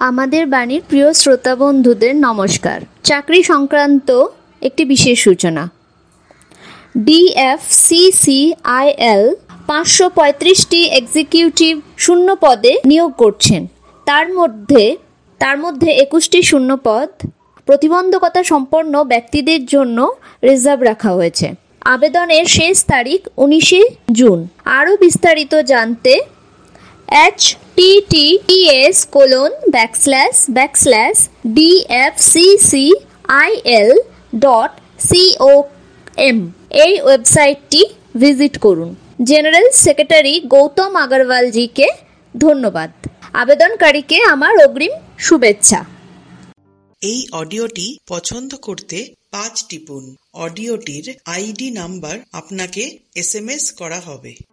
আমাদের বাণীর প্রিয় শ্রোতা বন্ধুদের নমস্কার। চাকরি সংক্রান্ত একটি বিশেষ সূচনা। DFCCIL 535টি এক্সিকিউটিভ শূন্য পদে নিয়োগ করছেন। তার মধ্যে 21টি শূন্য পদ প্রতিবন্ধকতা সম্পন্ন ব্যক্তিদের জন্য রিজার্ভ রাখা হয়েছে। আবেদনের শেষ তারিখ 19 জুন। আরও বিস্তারিত জানতে https://dfccil.com এই ওয়েবসাইটটি ভিজিট করুন। জেনারেল সেক্রেটারি গৌতম আগরওয়ালজিকে ধন্যবাদ। আবেদনকারীকে আমার অগ্রিম শুভেচ্ছা। এই অডিওটি পছন্দ করতে 5 টিপুন। অডিওটির আইডি নাম্বার আপনাকে SMS করা হবে।